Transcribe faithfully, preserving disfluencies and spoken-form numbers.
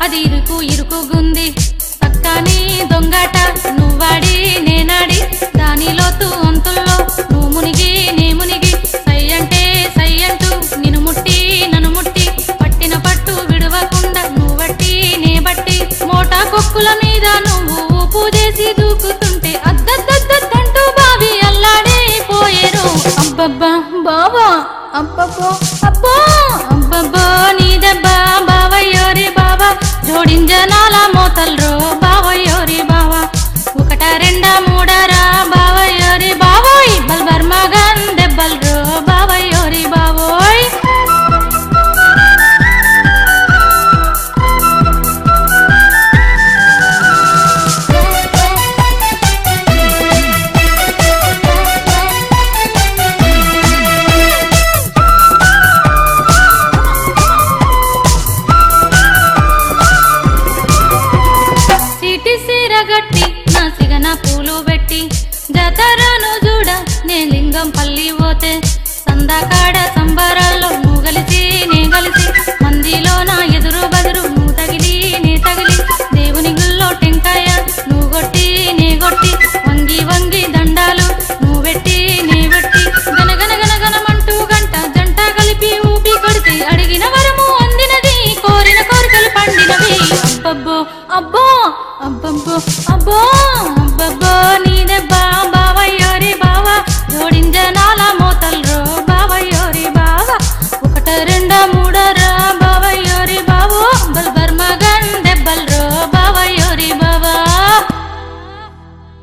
అది ఇరుకు ఇరుకుగుంది పక్కని దొంగట నువ్వాడి నేనాడి దానిలోతు అంతుల్లో నువ్వు మునిగి నే మునిగి సై అంటే సై అంటూ నిన్ను ముట్టి నన్ను ముట్టి పట్టిన పట్టు విడవకుండా నువ్వట్టి నే బట్టి మోటా కొక్కుల మీద నువ్వు ఊపు చేసి దూకుతుంటే అద్దద్దద్దంటూ బావి అల్లాడే పోయేరు అబ్బబ్బా బావా అబ్బబ్బో అబ్బో అబ్బబ్బో నీ దెబ్బ బావయ్యోరి బావా జోడింజనాల మోతల్రో బావయ్యోరి బావా ఒకట రెండా మూడరా బావయ్యోరి బావోయ్ బల్బర్మగన్ దెబ్బల్రో బావయ్యోరి బావోయ్ గట్టి నా సిగన పూలు పెట్టి జతరాను చూడ నే లింగం పల్లి పోతే సందాకాడ సంబరాల్లో నువ్వు కలిసి నే కలిసి మందిలో నా ఎదురు బదురు నువ్వు తగిలి నే తగిలి దేవుని గుళ్ళో టెంకాయ నువ్వు కొట్టి నే కొట్టి వంగి వంగి దండాలు నువ్వు పెట్టి నే పెట్టి గనగన గనగనమంటూ గంట జంట కలిపి ఊపి కొడితే అడిగిన వరము అందినది కోరిన కోరికలు పండినవి అబ్బబ్బో అబ్బో అబ్బబ్బో అబ్బో అబ్బబ్బో